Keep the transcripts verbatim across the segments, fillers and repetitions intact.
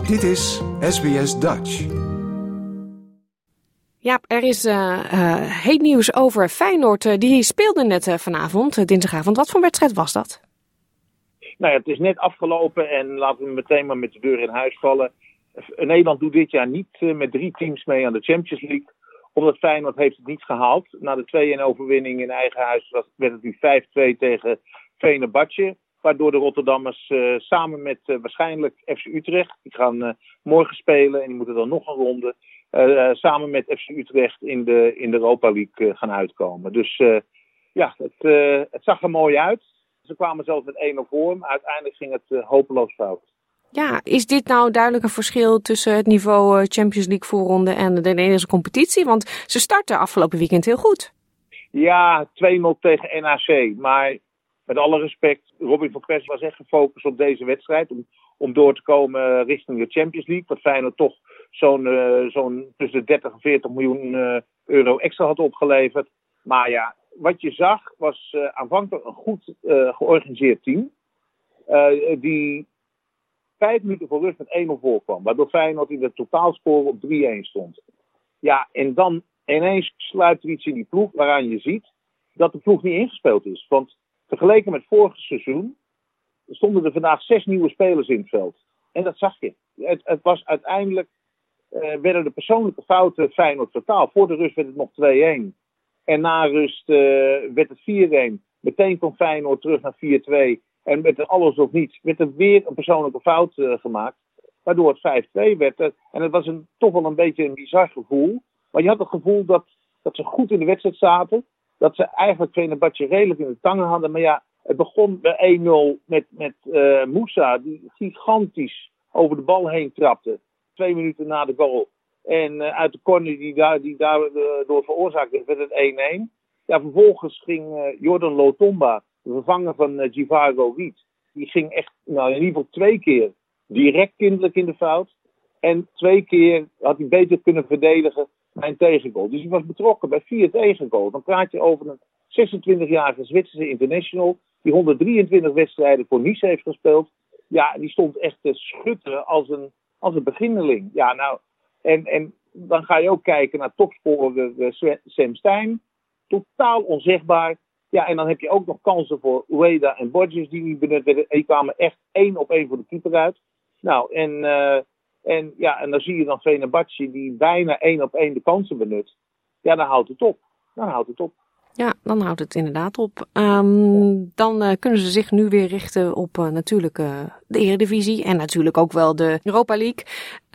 Dit is S B S Dutch. Ja, er is uh, uh, heet nieuws over Feyenoord. Uh, die speelde net uh, vanavond, uh, dinsdagavond. Wat voor wedstrijd was dat? Nou ja, het is net afgelopen en laten we meteen maar met de deur in huis vallen. Nederland doet dit jaar niet uh, met drie teams mee aan de Champions League. Omdat Feyenoord heeft het niet gehaald. Na de twee-een overwinning in eigen huis was, werd het nu vijf-twee tegen Fenerbahce. Waardoor de Rotterdammers uh, samen met uh, waarschijnlijk F C Utrecht, die gaan uh, morgen spelen en die moeten dan nog een ronde, uh, samen met F C Utrecht in de, in de Europa League uh, gaan uitkomen. Dus uh, ja, het, uh, het zag er mooi uit. Ze kwamen zelfs met één nul voor, maar uiteindelijk ging het uh, hopeloos fout. Ja, is dit nou duidelijk een verschil tussen het niveau uh, Champions League voorronde en de Nederlandse competitie? Want ze starten afgelopen weekend heel goed. Ja, twee nul tegen N A C, maar met alle respect, Robin van Persie was echt gefocust op deze wedstrijd. Om, om door te komen richting de Champions League. Wat Feyenoord toch zo'n, uh, zo'n tussen de dertig en veertig miljoen uh, euro extra had opgeleverd. Maar ja, wat je zag was uh, aanvankelijk een goed uh, georganiseerd team. Uh, die vijf minuten voor rust met één nul voorkwam. Waardoor Feyenoord in de totaalscore op drie-een stond. Ja, en dan ineens sluipt er iets in die ploeg waaraan je ziet dat de ploeg niet ingespeeld is. Want vergeleken met vorig seizoen stonden er vandaag zes nieuwe spelers in het veld. En dat zag je. Het, het was uiteindelijk, uh, werden de persoonlijke fouten Feyenoord totaal. Voor de rust werd het nog twee-een. En na rust uh, werd het vier-een. Meteen kwam Feyenoord terug naar vier-twee. En met er alles of niets werd er weer een persoonlijke fout uh, gemaakt. Waardoor het vijf-twee werd. En het was een, toch wel een beetje een bizar gevoel. Maar je had het gevoel dat, dat ze goed in de wedstrijd zaten. Dat ze eigenlijk Fenerbahce redelijk in de tangen hadden. Maar ja, het begon bij één nul met, met uh, Moussa. Die gigantisch over de bal heen trapte. Twee minuten na de goal. En uh, uit de corner die daar, die daar uh, door veroorzaakt werd, werd het één-een. Ja, vervolgens ging uh, Jordan Lotomba, de vervanger van uh, Givaro Riet. Die ging echt, nou in ieder geval twee keer direct kinderlijk in de fout. En twee keer had hij beter kunnen verdedigen bij een tegengoal. Dus hij was betrokken bij vier tegengoals. Dan praat je over een zesentwintigjarige Zwitserse international die honderddrieëntwintig wedstrijden voor Nice heeft gespeeld. Ja, die stond echt te schutteren als een, als een beginneling. Ja, nou, en, en dan ga je ook kijken naar topscorer uh, Sam Stein. Totaal onzegbaar. Ja, en dan heb je ook nog kansen voor Ueda en Borges die niet benut werden. En die kwamen echt één op één voor de keeper uit. Nou, en... Uh, En ja, en dan zie je dan Fenerbahce die bijna één op één de kansen benut. Ja, dan houdt het op. Dan houdt het op. Ja, dan houdt het inderdaad op. Um, dan uh, kunnen ze zich nu weer richten op uh, natuurlijk uh, de Eredivisie en natuurlijk ook wel de Europa League.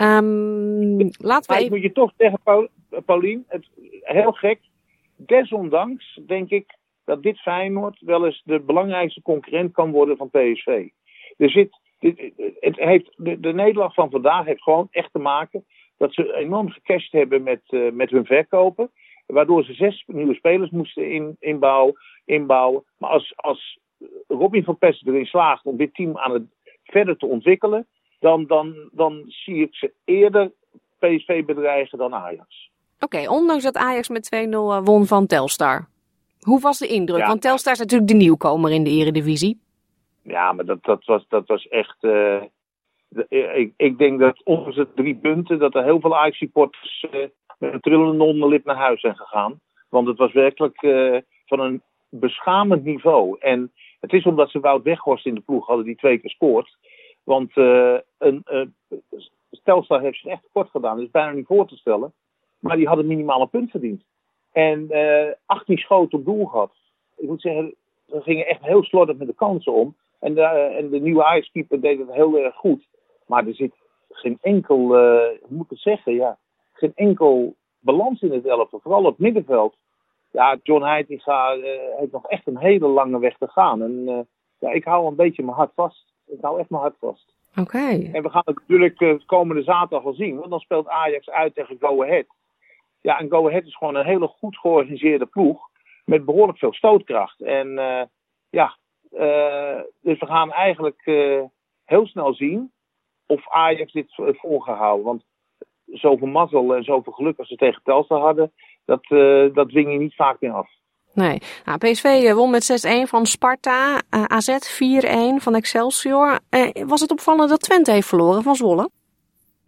Um, laten we maar even... ik moet je toch zeggen, Paul, Paulien, het, heel gek. Desondanks denk ik dat dit Feyenoord wel eens de belangrijkste concurrent kan worden van P S V. Er zit... Het heeft, de, de Nederland van vandaag heeft gewoon echt te maken dat ze enorm gecashed hebben met, uh, met hun verkopen. Waardoor ze zes nieuwe spelers moesten in, inbouwen, inbouwen. Maar als, als Robin van Persie erin slaagt om dit team aan het verder te ontwikkelen, dan, dan, dan zie ik ze eerder P S V bedreigen dan Ajax. Oké, okay, ondanks dat Ajax met twee nul won van Telstar. Hoe was de indruk? Ja. Want Telstar is natuurlijk de nieuwkomer in de Eredivisie. Ja, maar dat, dat, was, dat was echt... Uh, de, ik, ik denk dat ondanks de drie punten, dat er heel veel Ajax-supporters uh, met een trillende onderlip naar huis zijn gegaan. Want het was werkelijk uh, van een beschamend niveau. En het is omdat ze Wout Weghorst in de ploeg hadden die twee keer scoort. Want uh, een, uh, Telstar heeft zich echt tekort gedaan. Dat is bijna niet voor te stellen. Maar die hadden minimale punt verdiend. En uh, achttien schoten op doel gehad. Ik moet zeggen, ze gingen echt heel slordig met de kansen om. En de, en de nieuwe Ajax-keeper deed het heel erg goed. Maar er zit geen enkel, uh, hoe moet ik het zeggen, ja, geen enkel balans in het elftal. Vooral op het middenveld. Ja, John Heitinga uh, heeft nog echt een hele lange weg te gaan. En uh, ja, ik hou een beetje mijn hart vast. Ik hou echt mijn hart vast. Oké. Okay. En we gaan het natuurlijk uh, komende zaterdag al zien. Want dan speelt Ajax uit tegen Go Ahead. Ja, en Go Ahead is gewoon een hele goed georganiseerde ploeg. Met behoorlijk veel stootkracht. En uh, ja... Uh, dus we gaan eigenlijk uh, heel snel zien of Ajax dit volgehouden. Want zoveel mazzel en zoveel geluk als ze tegen Telstar hadden, dat, uh, dat dwing je niet vaak meer af. Nee. Nou, P S V won met zes-een van Sparta, uh, A Z vier-een van Excelsior. Uh, was het opvallend dat Twente heeft verloren van Zwolle?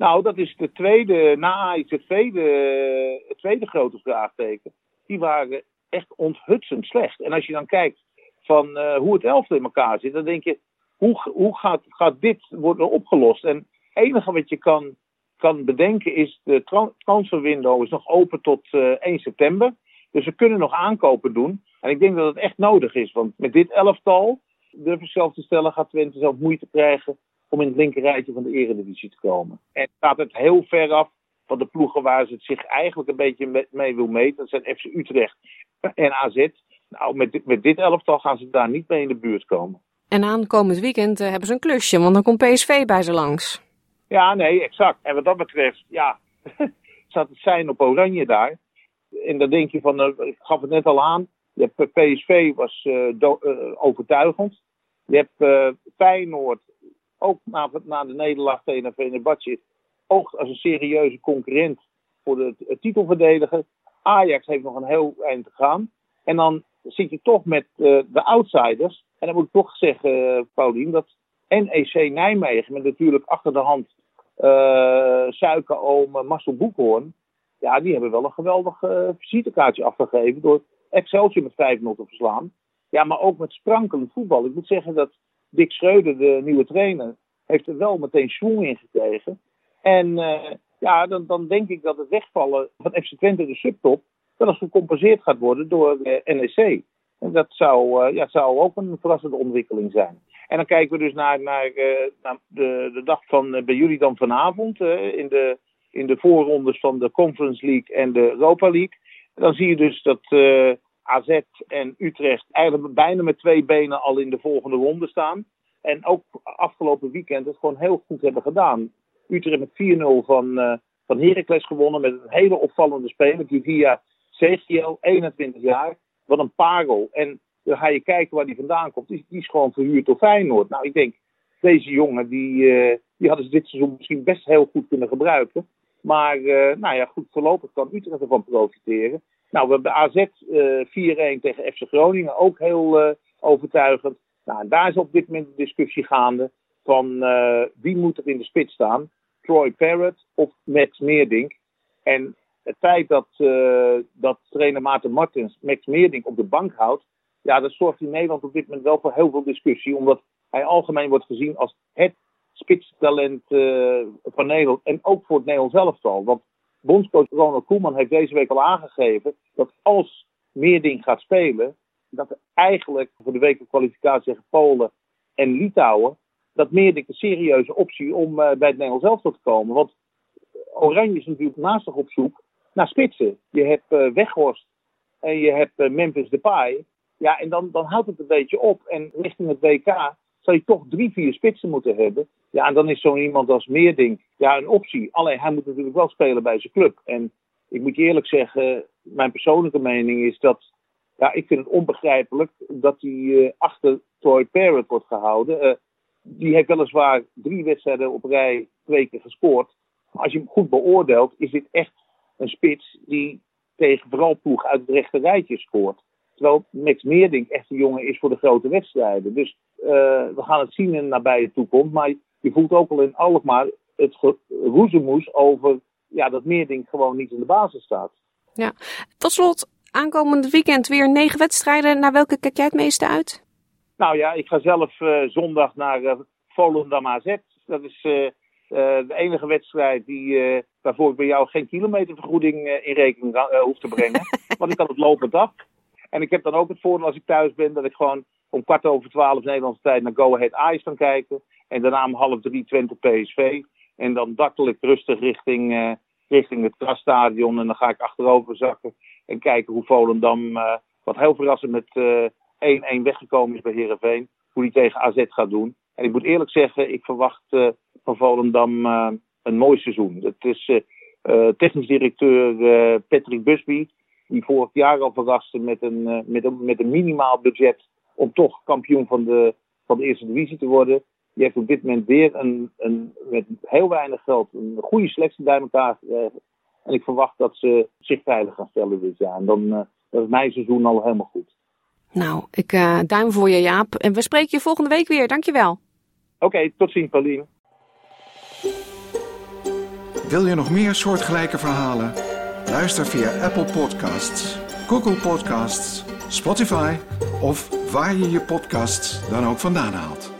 Nou, dat is de tweede, na A I Z V, de, het tweede grote vraagteken. Die waren echt onthutsend slecht. En als je dan kijkt van uh, hoe het elftal in elkaar zit, dan denk je, hoe, hoe gaat, gaat dit worden opgelost? En het enige wat je kan, kan bedenken is, de tra- transferwindow is nog open tot uh, één september. Dus we kunnen nog aankopen doen. En ik denk dat het echt nodig is, want met dit elftal, durf ik zelf te stellen, gaat Twente zelf moeite krijgen om in het linkerrijtje van de Eredivisie te komen. En gaat het heel ver af van de ploegen waar ze het zich eigenlijk een beetje mee wil meten. Dat zijn F C Utrecht en A Z. Nou, met dit, met dit elftal gaan ze daar niet mee in de buurt komen. En aankomend weekend uh, hebben ze een klusje, want dan komt P S V bij ze langs. Ja, nee, exact. En wat dat betreft, ja, staat het zijn op oranje daar. En dan denk je van, uh, ik gaf het net al aan, je hebt, P S V was uh, do- uh, overtuigend. Je hebt uh, Feyenoord, ook na, na de nederlaag tegen Fenerbahce, oogt als een serieuze concurrent voor de t- titelverdediger. Ajax heeft nog een heel eind te gaan. En dan zit je toch met uh, de outsiders. En dan moet ik toch zeggen, uh, Paulien, dat N E C Nijmegen, met natuurlijk achter de hand uh, Suikeroom, uh, Marcel Boekhoorn, ja, die hebben wel een geweldig uh, visitekaartje afgegeven door Excelsior met vijf nul te verslaan. Ja, maar ook met sprankelend voetbal. Ik moet zeggen dat Dick Schreuder, de nieuwe trainer, heeft er wel meteen schwung in gekregen. En uh, ja, dan, dan denk ik dat het wegvallen van F C Twente de subtop wel eens gecompenseerd gaat worden door uh, N E C. En dat zou, uh, ja, zou ook een verrassende ontwikkeling zijn. En dan kijken we dus naar, naar, uh, naar de, de dag van uh, bij jullie dan vanavond uh, in, de, in de voorrondes van de Conference League en de Europa League. En dan zie je dus dat uh, A Z en Utrecht eigenlijk bijna met twee benen al in de volgende ronde staan. En ook afgelopen weekend het gewoon heel goed hebben gedaan. Utrecht met vier nul van, uh, van Heracles gewonnen met een hele opvallende speler, Givia Segiel, eenentwintig jaar. Wat een parel. En dan ga je kijken waar die vandaan komt. Die, die is gewoon verhuurd door Feyenoord. Nou, ik denk, deze jongen, die, uh, die hadden ze dit seizoen misschien best heel goed kunnen gebruiken. Maar, uh, nou ja, goed, voorlopig kan Utrecht ervan profiteren. Nou, we hebben A Z uh, vier-een tegen F C Groningen, ook heel uh, overtuigend. Nou, en daar is op dit moment de discussie gaande van uh, wie moet er in de spits staan? Troy Parrott of Max Meerdink? En het feit dat, uh, dat trainer Maarten Martens Max Meerdink op de bank houdt, ja, dat zorgt in Nederland op dit moment wel voor heel veel discussie, omdat hij algemeen wordt gezien als het spitstalent uh, van Nederland en ook voor het Nederlands elftal. Want bondscoach Ronald Koeman heeft deze week al aangegeven dat als Meerdink gaat spelen, dat er eigenlijk voor de wekenkwalificatie tegen Polen en Litouwen, dat Meerdink een serieuze optie om uh, bij het Nederlands elftal te komen. Want Oranje is natuurlijk naast zich op zoek naar spitsen. Je hebt uh, Weghorst en je hebt uh, Memphis Depay. Ja, en dan, dan houdt het een beetje op. En richting het W K zal je toch drie, vier spitsen moeten hebben. Ja, en dan is zo'n iemand als Meerdink ja, een optie. Alleen hij moet natuurlijk wel spelen bij zijn club. En ik moet je eerlijk zeggen, mijn persoonlijke mening is dat, ja, ik vind het onbegrijpelijk dat hij uh, achter Troy Parrott wordt gehouden. Uh, die heeft weliswaar drie wedstrijden op rij twee keer gescoord. Maar als je hem goed beoordeelt, is dit echt een spits die tegen vooral ploeg uit het rechte rijtje scoort. Terwijl Max Meerdink echt een jongen is voor de grote wedstrijden. Dus uh, we gaan het zien in de nabije toekomst. Maar je voelt ook al in Alkmaar het roezemoes over ja, dat Meerdink gewoon niet in de basis staat. Ja, tot slot, aankomend weekend weer negen wedstrijden. Naar welke kijk jij het meeste uit? Nou ja, ik ga zelf uh, zondag naar uh, Volendam A Z. Dat is uh, uh, de enige wedstrijd die, uh, waarvoor ik bij jou geen kilometervergoeding uh, in rekening uh, hoef te brengen. Want ik kan het lopend af. En ik heb dan ook het voordeel als ik thuis ben dat ik gewoon om kwart over twaalf Nederlandse tijd naar Go Ahead Ajax kan kijken. En daarna om half drie Twente P S V. En dan dartel ik rustig richting, uh, richting het Krasstadion. En dan ga ik achterover zakken en kijken hoe Volendam, uh, wat heel verrassend met uh, één-één weggekomen is bij Heerenveen, hoe die tegen A Z gaat doen. En ik moet eerlijk zeggen, ik verwacht uh, van Volendam uh, een mooi seizoen. Het is uh, uh, technisch directeur uh, Patrick Busby, die vorig jaar al verraste met een, uh, met een, met een minimaal budget om toch kampioen van de, van de eerste divisie te worden. Die heeft op dit moment weer een, een, met heel weinig geld een goede selectie bij elkaar gekregen. En ik verwacht dat ze zich veilig gaan stellen dit jaar. En dan uh, dat is mijn seizoen al helemaal goed. Nou, ik uh, duim voor je, Jaap. En we spreken je volgende week weer. Dankjewel. Oké, okay, tot ziens, Paulien. Wil je nog meer soortgelijke verhalen? Luister via Apple Podcasts, Google Podcasts, Spotify of waar je je podcasts dan ook vandaan haalt.